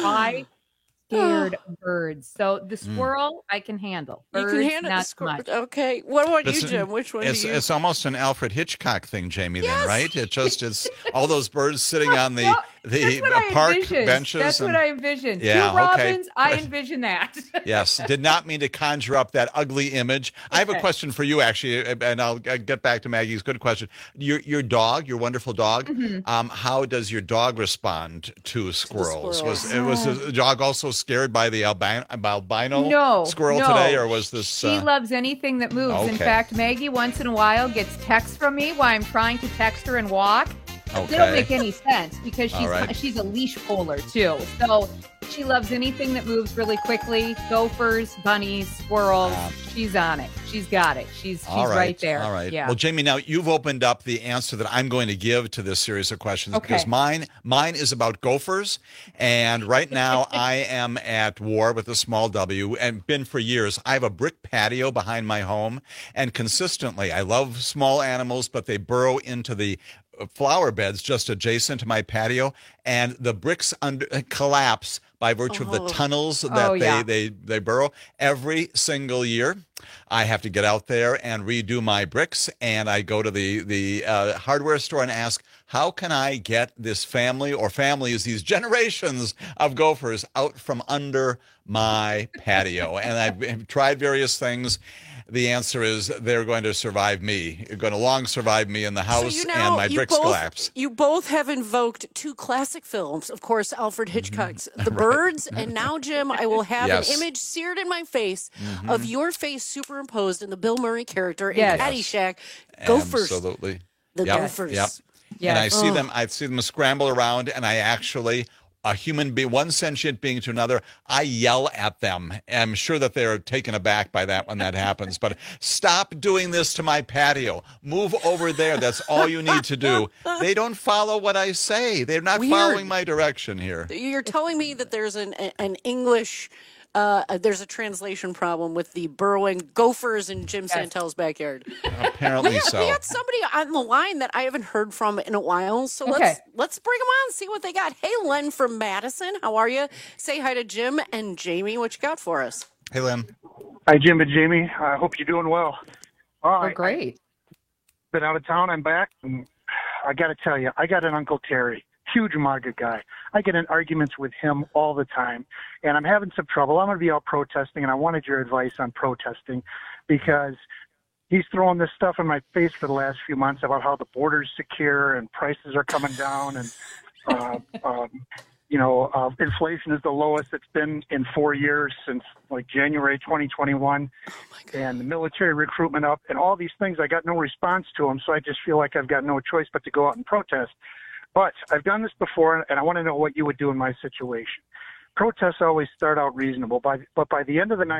I scared of birds. So the squirrel I can handle. Birds, you can handle not the so squirrel. much. Okay. What about It's you, an- Jim? Which one It's, do you? it's almost an Alfred Hitchcock thing, Jamie, Yes. then, right? It just, it's all those birds sitting on the, Well, the That's what I park envisioned. benches. That's and- what I envisioned. Yeah, Two okay. robins, I envision that. Yes, did not mean to conjure up that ugly image. I have a Okay. question for you, actually, and I'll I'll get back to Maggie's good question. Your your dog, your wonderful dog, Mhm. um, how does your dog respond to squirrels? Was it was Oh. the dog also scared by the albino, albino No, squirrel no. today, or was this? She uh, loves anything that moves. In okay. fact, Maggie once in a while gets texts from me while I'm trying to text her and walk. They Okay. don't make any sense because All she's right. she's a leash puller too. So she loves anything that moves really quickly. Gophers, bunnies, squirrels. Ah. She's on it. She's got it. She's she's All right. there. All right. Yeah. Well, Jamie, now you've opened up the answer that I'm going to give to this series of questions Okay. because mine mine is about gophers, and right now I am at war with a small W, and been for years. I have a brick patio behind my home, and consistently, I love small animals, but they burrow into the flower beds just adjacent to my patio, and the bricks under collapse by virtue of the Oh. tunnels that Oh, they, yeah. they they burrow every single year. I have to get out there and redo my bricks, and I go to the the uh, hardware store and ask, how can I get this family or families, these generations of gophers out from under my patio? And I've tried various things. The answer is they're going to survive me. They're going to long survive me in the house, so you know, and my you bricks both, collapse. You both have invoked two classic films, of course, Alfred Hitchcock's The Birds, and now, Jim, I will have Yes. an image seared in my face Mhm. of your face superimposed in the Bill Murray character in Yes. Caddyshack. Gophers. Absolutely. The Yep, gophers. Yep. Yes. And I see Ugh. them. I see them scramble around, and I actually, a human being, one sentient being to another, I yell at them. I'm sure that they're taken aback by that when that happens. But stop doing this to my patio. Move over there. That's all you need to do. They don't follow what I say. They're not Weird. following my direction here. You're telling me that there's an an English, uh, there's a translation problem with the burrowing gophers in Jim Santel's backyard. Apparently we, got, so. we got somebody on the line that I haven't heard from in a while, so Okay. let's let's bring them on, see what they got. Hey, Len from Madison, how are you? Say hi to Jim and Jamie. What you got for us? Hey, Lynn. Hi, Jim and Jamie. I hope you're doing well. All Oh, right. great. Been out of town. I'm back. And I got to tell you, I got an Uncle Terry, huge MAGA guy. I get in arguments with him all the time, and I'm having some trouble. I'm going to be out protesting, and I wanted your advice on protesting because he's throwing this stuff in my face for the last few months about how the border's secure and prices are coming down, and uh, um, you know, uh, inflation is the lowest it's been in four years since like January twenty twenty-one, and the military recruitment up, and all these things. I got no response to them, so I just feel like I've got no choice but to go out and protest. But I've done this before, and I want to know what you would do in my situation. Protests always start out reasonable, by, but by the end of the night,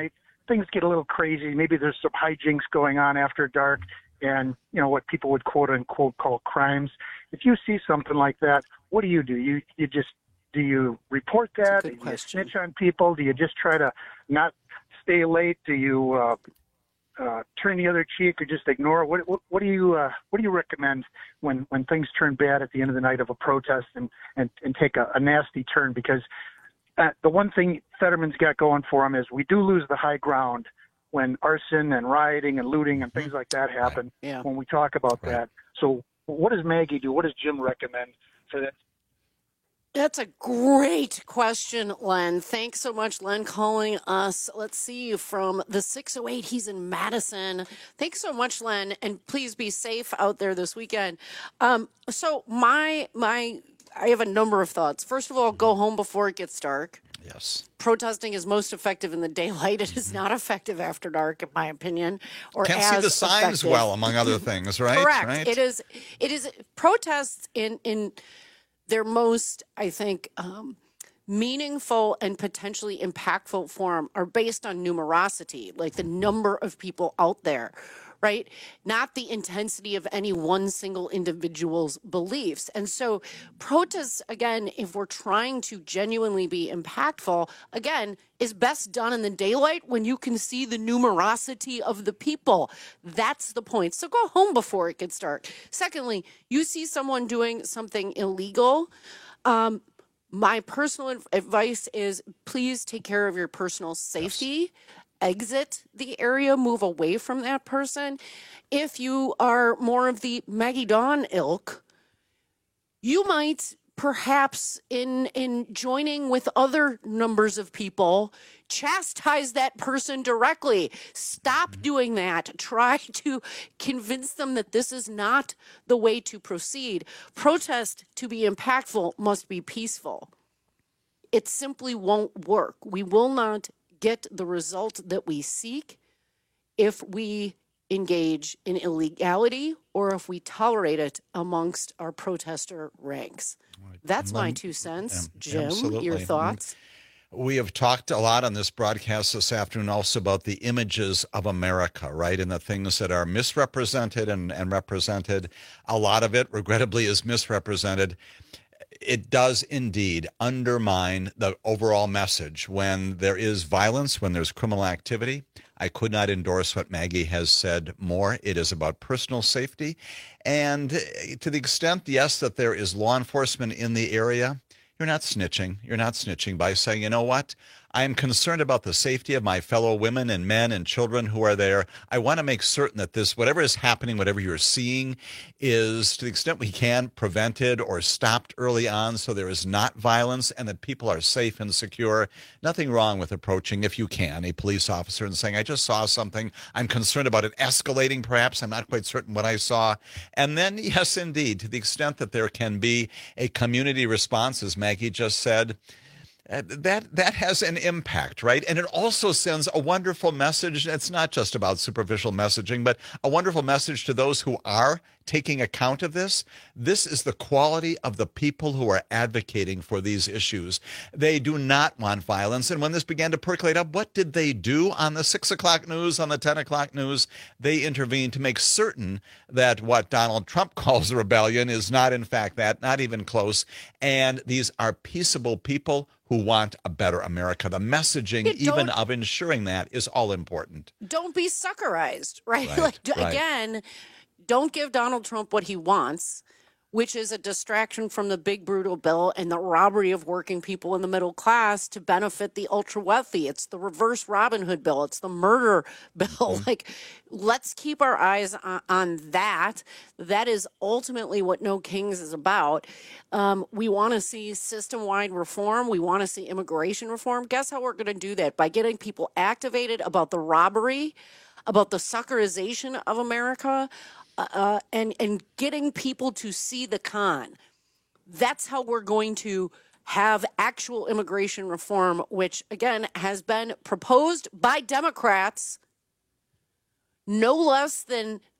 things get a little crazy, maybe there's some hijinks going on after dark, and you know what people would quote unquote call crimes. If you see something like that, what do you do? You you just do you report that? Do you snitch on people? Do you just try to not stay late? Do you uh, uh, turn the other cheek or just ignore? What what, what do you uh, what do you recommend when, when things turn bad at the end of the night of a protest and and, and take a, a nasty turn? Because uh, the one thing Fetterman's got going for him is we do lose the high ground when arson and rioting and looting and things like that happen. Right. Yeah. When we talk about right. that. So what does Maggie do? What does Jim recommend for that? That's a great question, Len. Thanks so much, Len, calling us. Let's see, from the six oh eight. He's in Madison. Thanks so much, Len, and please be safe out there this weekend. Um, so my my, I have a number of thoughts. First of all, go home before it gets dark. Yes. Protesting is most effective in the daylight. It is not effective after dark, in my opinion. Or Can't as see the signs effective. well, among other things, right? Correct. Right? It is. It is protests in in. their most, I think, um, meaningful and potentially impactful form are based on numerosity, like the number of people out there, right? Not the intensity of any one single individual's beliefs. And so protests, again, if we're trying to genuinely be impactful, again, is best done in the daylight when you can see the numerosity of the people. That's the point. So go home before it gets dark. Secondly, you see someone doing something illegal. Um, my personal advice is please take care of your personal safety. Yes. Exit the area, move away from that person. If you are more of the Maggie Dawn ilk, you might perhaps in in joining with other numbers of people, chastise that person directly. Stop doing that. Try to convince them that this is not the way to proceed. Protest, to be impactful, must be peaceful. It simply won't work. We will not get the result that we seek if we engage in illegality or if we tolerate it amongst our protester ranks. Right. That's my two cents. Um, Jim, absolutely. Your thoughts? We have talked a lot on this broadcast this afternoon also about the images of America, right, and the things that are misrepresented and, and represented. A lot of it, regrettably, is misrepresented. It does indeed undermine the overall message when there is violence, when there's criminal activity. I could not endorse what Maggie has said more. It is about personal safety. And to the extent, yes, that there is law enforcement in the area, you're not snitching. You're not snitching by saying, you know what? I am concerned about the safety of my fellow women and men and children who are there. I want to make certain that this, whatever is happening, whatever you're seeing, is to the extent we can prevented or stopped early on so there is not violence and that people are safe and secure. Nothing wrong with approaching, if you can, a police officer and saying, I just saw something. I'm concerned about it escalating, perhaps. I'm not quite certain what I saw. And then, yes, indeed, to the extent that there can be a community response, as Maggie just said, Uh, that that has an impact, right? And it also sends a wonderful message. It's not just about superficial messaging, but a wonderful message to those who are taking account of this. This is the quality of the people who are advocating for these issues. They do not want violence. And when this began to percolate up, what did they do on the six o'clock news, on the ten o'clock news? They intervened to make certain that what Donald Trump calls a rebellion is not, in fact, that, not even close. And these are peaceable people who want a better America. The messaging, even of ensuring that, is all important. Don't be suckerized, right? Right, like right. Again, don't give Donald Trump what he wants, which is a distraction from the big brutal bill and the robbery of working people in the middle class to benefit the ultra wealthy. It's the reverse Robin Hood bill. It's the murder bill. Mm-hmm. Like, let's keep our eyes on, on that. That is ultimately what No Kings is about. Um, we want to see system-wide reform. We want to see immigration reform. Guess how we're going to do that? By getting people activated about the robbery, about the suckerization of America, Uh, and and getting people to see the con. That's how we're going to have actual immigration reform, which, again, has been proposed by Democrats no less than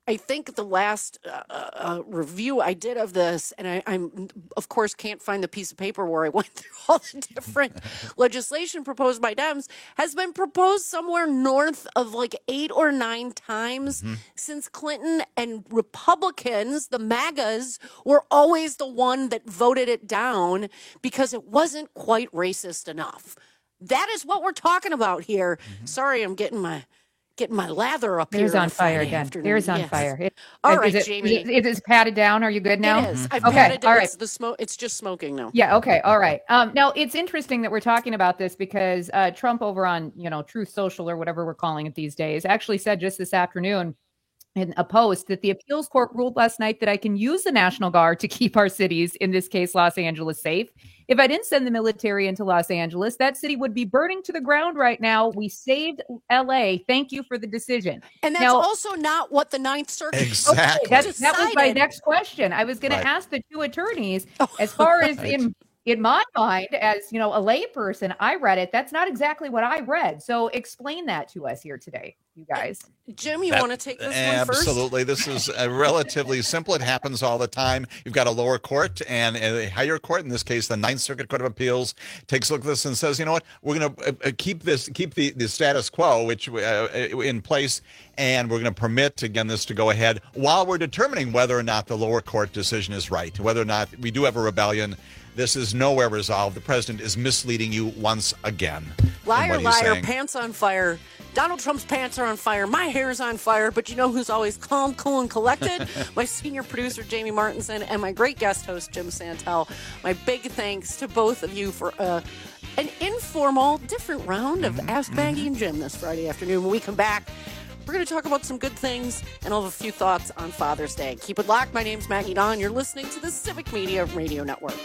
I think the last uh, uh, review I did of this, and I, I'm, of course, can't find the piece of paper where I went through all the different legislation proposed by Dems, has been proposed somewhere north of like eight or nine times mm-hmm. since Clinton, and Republicans, the MAGAs, were always the one that voted it down because it wasn't quite racist enough. That is what we're talking about here. Mm-hmm. Sorry, I'm getting my... Getting my lather up There's here. on fire again. Afternoon. There's on yes. fire. It, all is right, it, Jamie. It is patted down. Are you good now? It is. I've okay. patted it. All right. It's the smoke. It's just smoking now. Yeah. Okay. All right. Um, now it's interesting that we're talking about this because uh, Trump over on, you know, Truth Social or whatever we're calling it these days actually said just this afternoon in a post that the appeals court ruled last night that I can use the National Guard to keep our cities, in this case, Los Angeles, safe. If I didn't send the military into Los Angeles, that city would be burning to the ground right now. We saved L A. Thank you for the decision. And that's now, also not what the Ninth Circuit exactly. Okay, that, that was my next question. I was going right. to ask the two attorneys, as far as right. in in my mind, as you know, a layperson, I read it. That's not exactly what I read. So explain that to us here today, you guys. Jim, you That- want to take this absolutely. one first? Absolutely. This is uh, relatively simple. It happens all the time. You've got a lower court and a higher court, in this case, the Ninth Circuit Court of Appeals, takes a look at this and says, you know what, we're going to uh, keep this, keep the, the status quo, which uh, in place, and we're going to permit, again, this to go ahead while we're determining whether or not the lower court decision is right, whether or not we do have a rebellion. This is nowhere resolved. The president is misleading you once again. Liar, liar, saying. pants on fire. Donald Trump's pants are on fire. My hair is on fire. But you know who's always calm, cool, and collected? My senior producer, Jamie Martinson, and my great guest host, Jim Santel. My big thanks to both of you for uh, an informal, different round of Ask Maggie and Jim this Friday afternoon. When we come back, we're going to talk about some good things, and I'll have a few thoughts on Father's Day. Keep it locked. My name's Maggie Don. You're listening to the Civic Media Radio Network.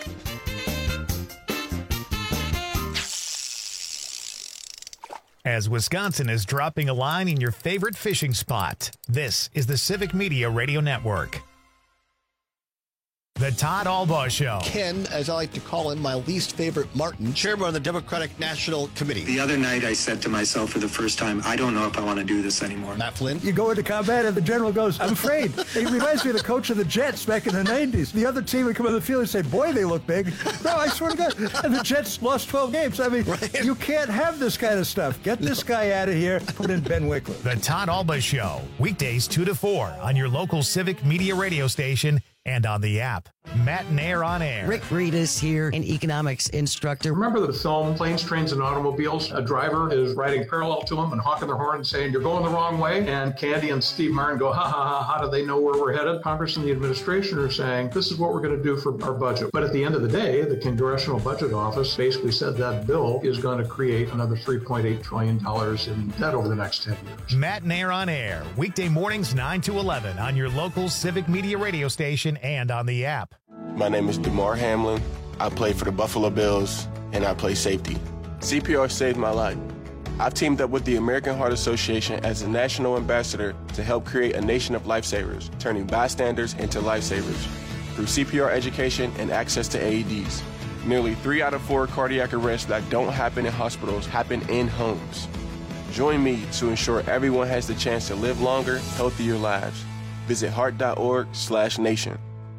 As Wisconsin is dropping a line in your favorite fishing spot, this is the Civic Media Radio Network. The Todd Albaugh Show. Ken, as I like to call him, my least favorite Martin, chairman of the Democratic National Committee. The other night I said to myself for the first time, I don't know if I want to do this anymore. Matt Flynn. You go into combat and the general goes, I'm afraid. It reminds me of the coach of the Jets back in the nineties. The other team would come on the field and say, boy, they look big. No, I swear to God. And the Jets lost twelve games. I mean, right. You can't have this kind of stuff. Get this guy out of here. Put in Ben Wickler. The Todd Albaugh Show. Weekdays two to four on your local Civic Media radio station and on the app. Matt and Air on Air. Rick Reedus here, an economics instructor. Remember the film Planes, Trains, and Automobiles? A driver is riding parallel to him and honking their horn and saying, you're going the wrong way. And Candy and Steve Martin go, ha, ha, ha, how do they know where we're headed? Congress and the administration are saying, this is what we're going to do for our budget. But at the end of the day, the Congressional Budget Office basically said that bill is going to create another three point eight trillion dollars in debt over the next ten years. Matt and Air on Air. Weekday mornings nine to eleven on your local Civic Media radio station and on the app. My name is DeMar Hamlin. I play for the Buffalo Bills, and I play safety. C P R saved my life. I've teamed up with the American Heart Association as a national ambassador to help create a nation of lifesavers, turning bystanders into lifesavers through C P R education and access to A E Ds. Nearly three out of four cardiac arrests that don't happen in hospitals happen in homes. Join me to ensure everyone has the chance to live longer, healthier lives. Visit heart.org slash nation.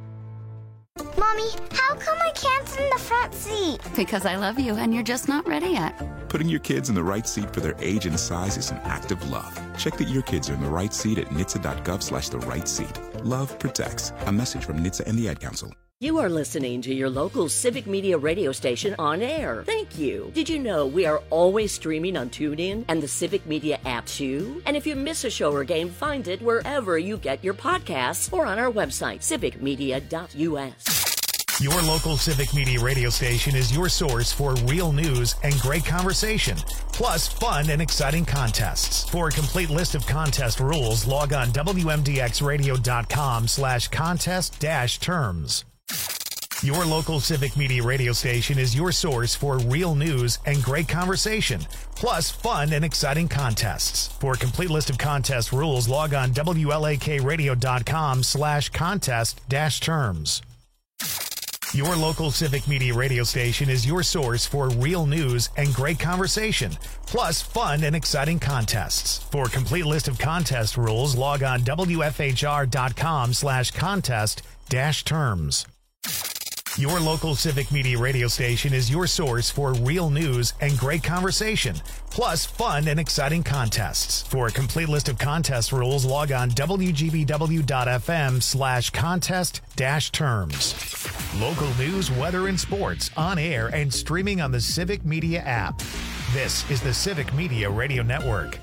Mommy, how come I can't sit in the front seat? Because I love you and you're just not ready yet. Putting your kids in the right seat for their age and size is an act of love. Check that your kids are in the right seat at nitsa.gov slash the right seat. Love protects. A message from NHTSA and the Ad Council. You are listening to your local Civic Media radio station on air. Thank you. Did you know we are always streaming on TuneIn and the Civic Media app too? And if you miss a show or game, find it wherever you get your podcasts or on our website, civic media dot u s. Your local Civic Media radio station is your source for real news and great conversation, plus fun and exciting contests. For a complete list of contest rules, log on w m d x radio dot com slash contest dash terms. Your local Civic Media radio station is your source for real news and great conversation, plus fun and exciting contests. For a complete list of contest rules, log on w l a k radio dot com slash contest dash terms. Your local Civic Media radio station is your source for real news and great conversation, plus fun and exciting contests. For a complete list of contest rules, log on W F H R dot com slash contest dash terms. Your local Civic Media radio station is your source for real news and great conversation, plus fun and exciting contests. For a complete list of contest rules, log on W G B W dot F M slash contest dash terms. Local news, weather, and sports on air and streaming on the Civic Media app. This is the Civic Media Radio Network.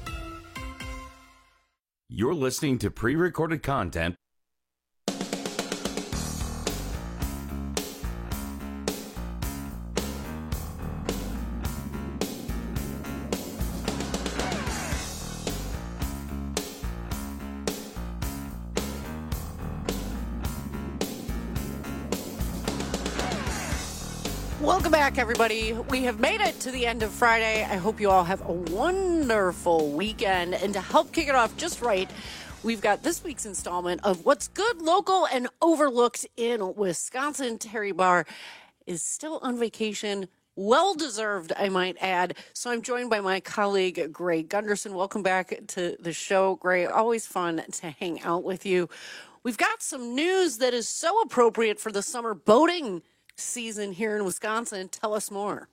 You're listening to pre-recorded content. Welcome back, everybody. We have made it to the end of Friday. I hope you all have a wonderful weekend. And to help kick it off just right, we've got this week's installment of What's Good, Local, and Overlooked in Wisconsin. Terry Barr is still on vacation. Well-deserved, I might add. So I'm joined by my colleague, Gray Gunderson. Welcome back to the show, Gray. Always fun to hang out with you. We've got some news that is so appropriate for the summer boating season here in Wisconsin. Tell us more.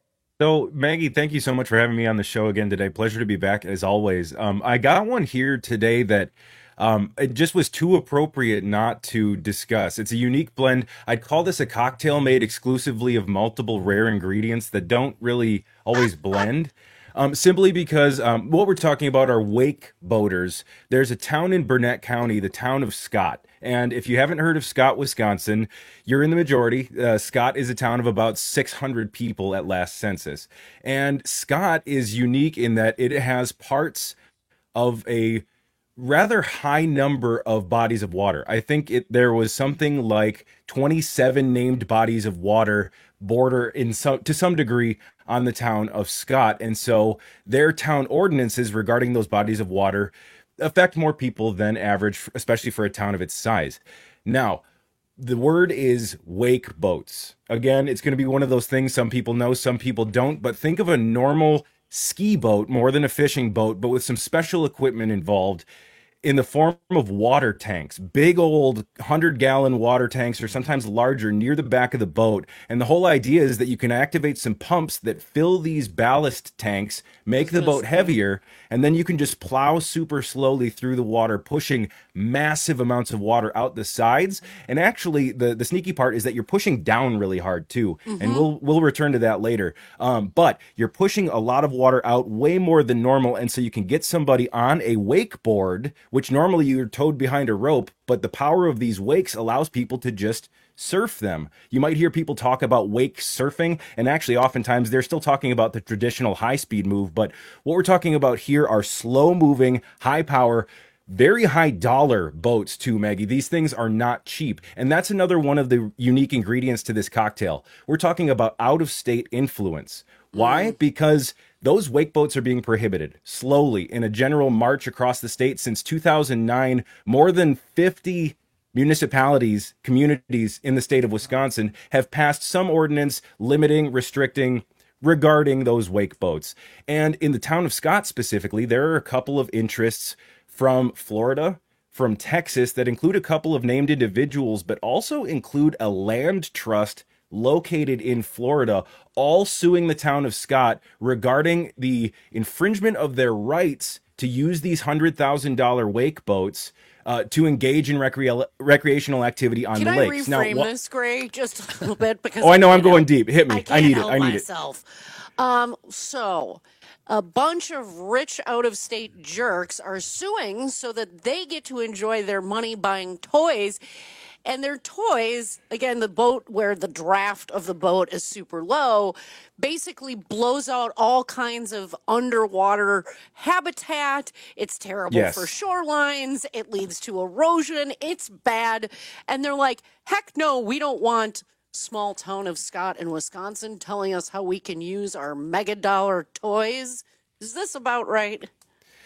So, Maggie, thank you so much for having me on the show again today. Pleasure to be back as always. Um, I got one here today that um, it just was too appropriate not to discuss. It's a unique blend. I'd call this a cocktail made exclusively of multiple rare ingredients that don't really always blend. Um, simply because um, what we're talking about are wake boaters. There's a town in Burnett County, the town of Scott. And if you haven't heard of Scott, Wisconsin, you're in the majority. Uh, Scott is a town of about six hundred people at last census. And Scott is unique in that it has parts of a rather high number of bodies of water. I think it there was something like twenty-seven named bodies of water border in some to some degree on the town of Scott. And so their town ordinances regarding those bodies of water affect more people than average, especially for a town of its size. Now, the word is wake boats. Again, it's going to be one of those things some people know, some people don't, but think of a normal ski boat more than a fishing boat, but with some special equipment involved in the form of water tanks, big old hundred-gallon water tanks, or sometimes larger, near the back of the boat. And the whole idea is that you can activate some pumps that fill these ballast tanks, make the boat heavier, and then you can just plow super slowly through the water, pushing massive amounts of water out the sides. And actually, the, the sneaky part is that you're pushing down really hard, too. Mm-hmm. And we'll we'll return to that later. Um, but you're pushing a lot of water out, way more than normal, and so you can get somebody on a wakeboard, which normally you're towed behind a rope, but the power of these wakes allows people to just surf them. You might hear people talk about wake surfing, and actually oftentimes they're still talking about the traditional high-speed move, but what we're talking about here are slow-moving, high-power, very high dollar boats too, Maggie. These things are not cheap. And that's another one of the unique ingredients to this cocktail. We're talking about out-of-state influence. Why? Mm. Because those wake boats are being prohibited slowly in a general march across the state since two thousand nine. More than fifty municipalities, communities in the state of Wisconsin have passed some ordinance limiting, restricting, regarding those wake boats. And in the town of Scott specifically, there are a couple of interests from Florida, from Texas, that include a couple of named individuals, but also include a land trust located in Florida, all suing the town of Scott regarding the infringement of their rights to use these one hundred thousand dollars wake boats uh, to engage in recre- recreational activity on Can the I lakes. reframe now, wh- this, Gray, just a little bit? Because oh, I know I'm know, going deep. Hit me. I, can't I need help it. I need myself. it. Um, so a bunch of rich out-of-state jerks are suing so that they get to enjoy their money buying toys. And their toys, again, the boat where the draft of the boat is super low, basically blows out all kinds of underwater habitat. It's terrible Yes. for shorelines. It leads to erosion. It's bad. And they're like, heck no, we don't want small town of Scott in Wisconsin telling us how we can use our mega dollar toys. Is this about right?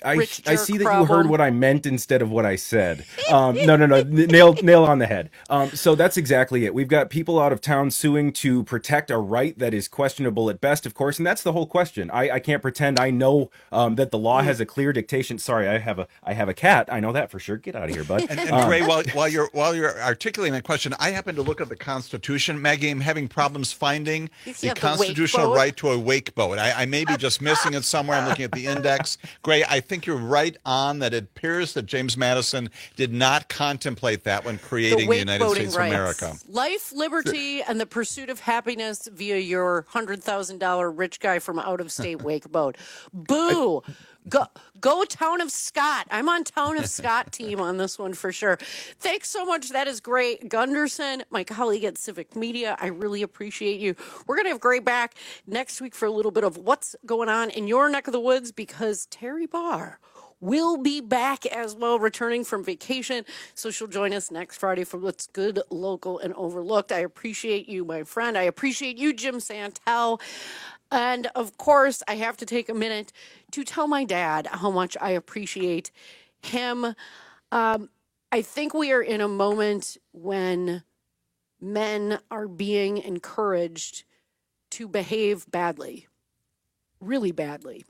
I, Rich I jerk see that problem. you heard what I meant instead of what I said. Um, no, no, no, nail, nail on the head. Um, so that's exactly it. We've got people out of town suing to protect a right that is questionable at best, of course, and that's the whole question. I, I can't pretend I know um, that the law has a clear dictation. Sorry, I have a I have a cat. I know that for sure. Get out of here, bud. And, and Um, Gray, while while you're while you're articulating that question, I happen to look at the Constitution. Maggie, I'm having problems finding You the have the constitutional wake boat? right to a wake boat. I, I may be just missing it somewhere. I'm looking at the index. Gray, I think you're right on that. It appears that James Madison did not contemplate that when creating the, United wake-boating States of rights. America. Life, liberty, and the pursuit of happiness via your one hundred thousand dollars rich guy from out of state wake boat. Boo! Go, go Town of Scott. I'm on Town of Scott team on this one for sure. Thanks so much. That is great. Gunderson, my colleague at Civic Media, I really appreciate you. We're going to have Gray back next week for a little bit of what's going on in your neck of the woods because Terry Barr will be back as well, returning from vacation. So she'll join us next Friday for what's good, local, and overlooked. I appreciate you, my friend. I appreciate you, Jim Santel. And of course, I have to take a minute to tell my dad how much I appreciate him. Um, I think we are in a moment when men are being encouraged to behave badly, really badly,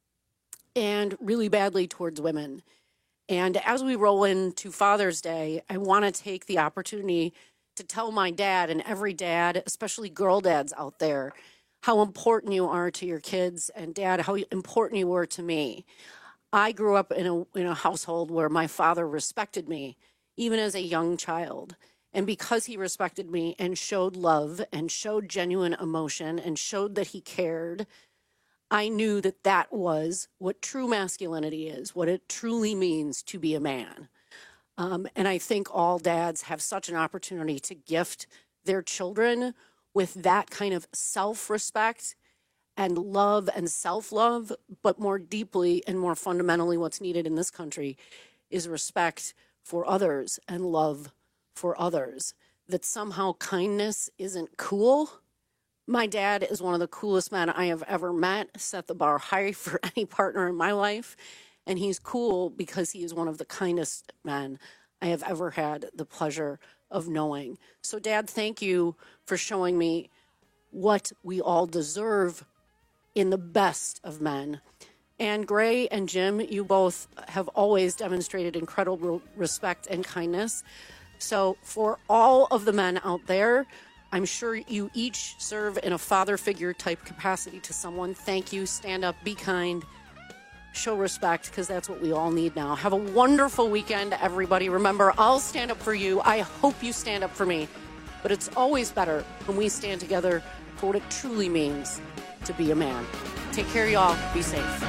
and really badly towards women. And as we roll into Father's Day, I want to take the opportunity to tell my dad and every dad, especially girl dads out there, how important you are to your kids, and Dad, how important you were to me. I grew up in a in a household where my father respected me, even as a young child. And because he respected me and showed love and showed genuine emotion and showed that he cared, I knew that that was what true masculinity is, what it truly means to be a man. Um, and I think all dads have such an opportunity to gift their children with that kind of self-respect and love and self-love, but more deeply and more fundamentally what's needed in this country is respect for others and love for others. That somehow kindness isn't cool. My dad is one of the coolest men I have ever met, set the bar high for any partner in my life, and he's cool because he is one of the kindest men I have ever had the pleasure of knowing. So, Dad, thank you for showing me what we all deserve in the best of men. And Gray and Jim, you both have always demonstrated incredible respect and kindness. So for all of the men out there, I'm sure you each serve in a father figure type capacity to someone. Thank you. Stand up, be kind, show respect, because that's what we all need now. Have a wonderful weekend, everybody. Remember, I'll stand up for you. I hope you stand up for me. But it's always better when we stand together for what it truly means to be a man. Take care, y'all. Be safe.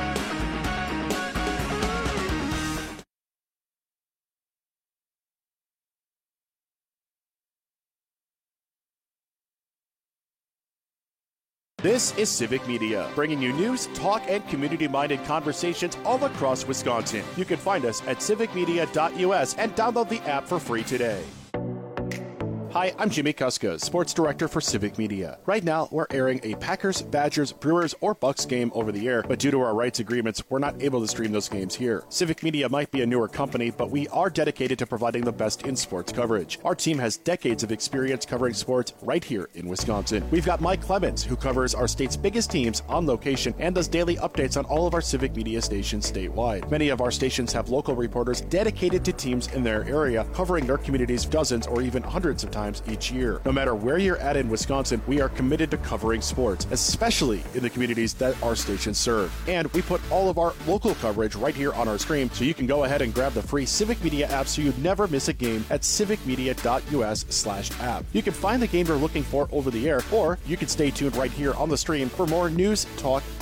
This is Civic Media, bringing you news, talk, and community-minded conversations all across Wisconsin. You can find us at civic media dot U S and download the app for free today. Hi, I'm Jimmy Kuska, Sports Director for Civic Media. Right now, we're airing a Packers, Badgers, Brewers, or Bucks game over the air, but due to our rights agreements, we're not able to stream those games here. Civic Media might be a newer company, but we are dedicated to providing the best in sports coverage. Our team has decades of experience covering sports right here in Wisconsin. We've got Mike Clemens, who covers our state's biggest teams on location and does daily updates on all of our Civic Media stations statewide. Many of our stations have local reporters dedicated to teams in their area, covering their communities dozens or even hundreds of times each year. No matter where you're at in Wisconsin, we are committed to covering sports, especially in the communities that our stations serve. And we put all of our local coverage right here on our stream, so you can go ahead and grab the free Civic Media app so you never miss a game at civic media dot U S slash app. You can find the game you're looking for over the air, or you can stay tuned right here on the stream for more news, talk,